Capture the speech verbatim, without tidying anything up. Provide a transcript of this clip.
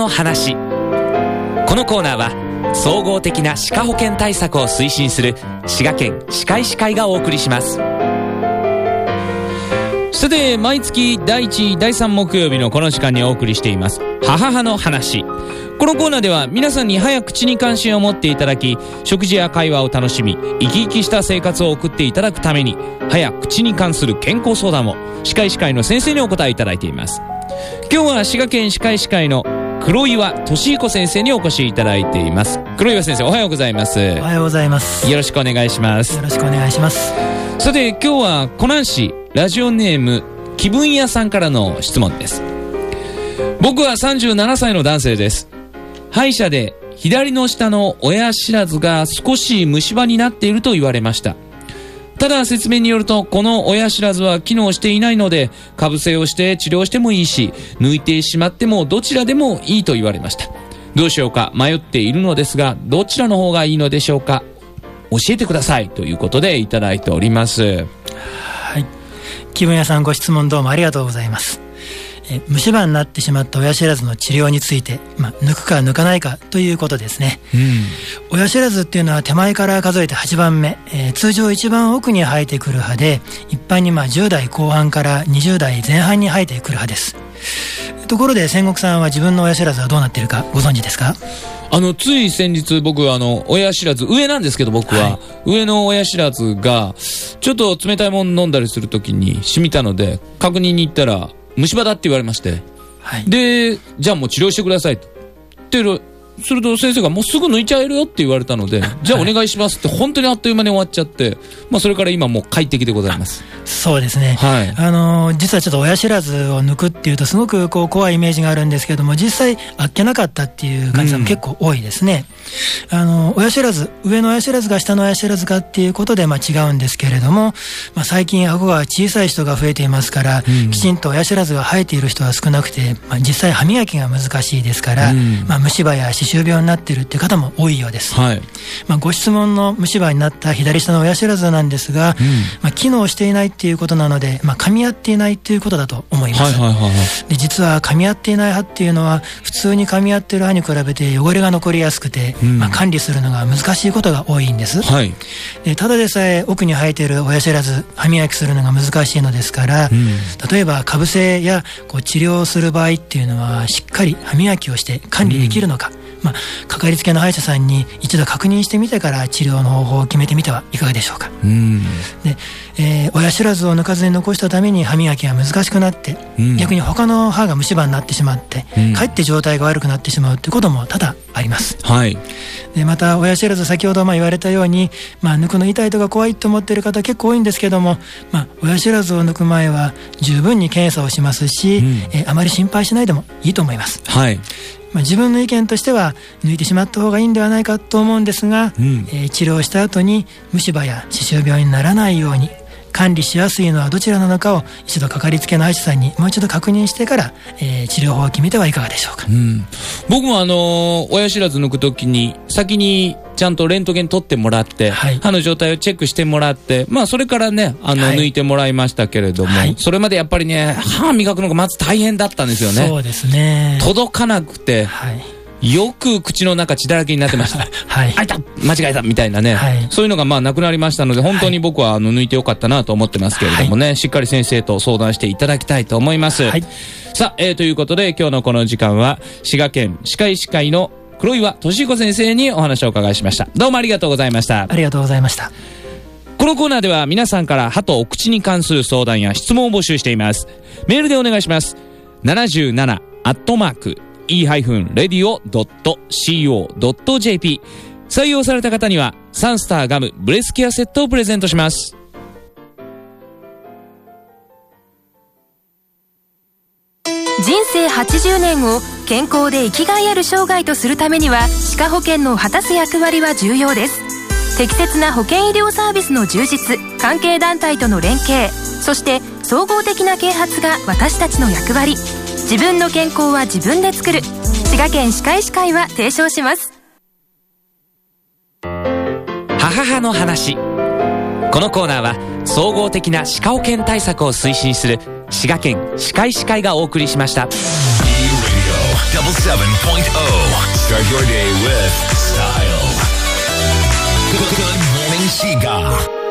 話。このコーナーは総合的な歯科保険対策を推進する滋賀県歯科医師会がお送りします。さて、毎月だいいち、だいさん木曜日のこの時間にお送りしています母歯の話。このコーナーでは皆さんに早く口に関心を持っていただき、食事や会話を楽しみ、生き生きした生活を送っていただくために、早く口に関する健康相談を歯科医師会の先生にお答えいただいています。今日は滋賀県歯科医師会の黒岩俊彦先生にお越しいただいています。黒岩先生、おはようございます。 おはようございます。 よろしくお願いします。 よろしくお願いします。 さて、今日は湖南市ラジオネーム気分屋さんからの質問です。僕はさんじゅうななさいの男性です。歯医者で左の下の親知らずが少し虫歯になっていると言われました。ただ説明によると、この親知らずは機能していないので、かぶせをして治療してもいいし、抜いてしまってもどちらでもいいと言われました。どうしようか迷っているのですが、どちらの方がいいのでしょうか。教えてくださいということでいただいております。 はい、気分屋さん、ご質問どうもありがとうございます。え虫歯になってしまった親知らずの治療について、まあ、抜くか抜かないかということですね。うん、親知らずっていうのは手前から数えてはちばんめ、えー、通常一番奥に生えてくる歯で、一般にまあじゅう代後半からにじゅう代前半に生えてくる歯です。ところで千石さんは自分の親知らずはどうなっているかご存知ですか？ あのつい先日、僕はあの親知らず上なんですけど、僕は、はい、上の親知らずがちょっと冷たいもの飲んだりするときに染みたので、確認に行ったら虫歯だって言われまして、はい、でじゃあもう治療してくださいとってすると、先生がもうすぐ抜いちゃえるよって言われたので、じゃあお願いしますって本当にあっという間に終わっちゃって、まあ、それから今もう快適でございます。 そうですね、はい、あの実はちょっと親知らずを抜くっていうとすごくこう怖いイメージがあるんですけども、実際あっけなかったっていう患者さんも結構多いですね。うん、あの親知らず、上の親知らずが下の親知らずかっていうことでまあ違うんですけれども、まあ、最近顎が小さい人が増えていますから、うん、きちんと親知らずが生えている人は少なくて、まあ、実際歯磨きが難しいですから、うん、まあ、虫歯や歯周病になっているっていう方も多いようです。はい、まあ、ご質問の虫歯になった左下の親知らずなんですが、うん、まあ、機能していないっていうことなので、まあ、噛み合っていないっていうことだと思います。はいはいはいはい、で実は噛み合っていない歯っていうのは普通に噛み合っている歯に比べて汚れが残りやすくて、うん、まあ、管理するのが難しいことが多いんです。はい、でただでさえ奥に生えている親知らず、歯磨きするのが難しいのですから、うん、例えばかぶせやこう治療をする場合っていうのはしっかり歯磨きをして管理できるのか、うん、まあ、かかりつけの歯医者さんに一度確認してみてから治療の方法を決めてみてはいかがでしょうか。うん、で、えー、親知らずを抜かずに残したために歯磨きが難しくなって、うん、逆に他の歯が虫歯になってしまって、うん、かえって状態が悪くなってしまうということも多々あります。はい、でまた親知らず、先ほどまあ言われたように、まあ、抜くの痛いとか怖いと思っている方結構多いんですけども、まあ、親知らずを抜く前は十分に検査をしますし、うん、えー、あまり心配しないでもいいと思います。はい、まあ、自分の意見としては抜いてしまった方がいいんではないかと思うんですが、うん、えー、治療した後に虫歯や歯周病にならないように管理しやすいのはどちらなのかを一度かかりつけの歯医者さんにもう一度確認してから、えー、治療法を決めてはいかがでしょうか。うん、 僕もあのー、親知らず抜くときに先にちゃんとレントゲン取ってもらって、はい、歯の状態をチェックしてもらって、まあ、それからねあの、はい、抜いてもらいましたけれども、はい、それまでやっぱりね歯磨くのがまず大変だったんですよね。 そうですね、 届かなくて、はい、よく口の中血だらけになってました。はい、あいた間違えたみたいなね、はい、そういうのがまあなくなりましたので、本当に僕はあの抜いてよかったなと思ってますけれどもね、はい、しっかり先生と相談していただきたいと思います。はい、さあ、えー、ということで今日のこの時間は滋賀県歯科医師会の黒岩俊彦先生にお話をお伺いしました。どうもありがとうございました。 ありがとうございました。 このコーナーでは皆さんから歯とお口に関する相談や質問を募集しています。メールでお願いします。ななじゅうななアットマークイーハイフンレディオドットシーオードットジェーピー 採用された方にはサンスターガムブレスケアセットをプレゼントします。 人生はちじゅうねんを健康で生きがいある生涯とするためには歯科保険の果たす役割は重要です。適切な保険医療サービスの充実、関係団体との連携、そして総合的な啓発が私たちの役割。自分の健康は自分で作る。滋賀県歯科医師会は提唱します。 母歯の話。このコーナーは総合的な歯科保険対策を推進する滋賀県歯科医師会がお送りしました。 seven point oh. Start your day with style. Good morning, Shiga.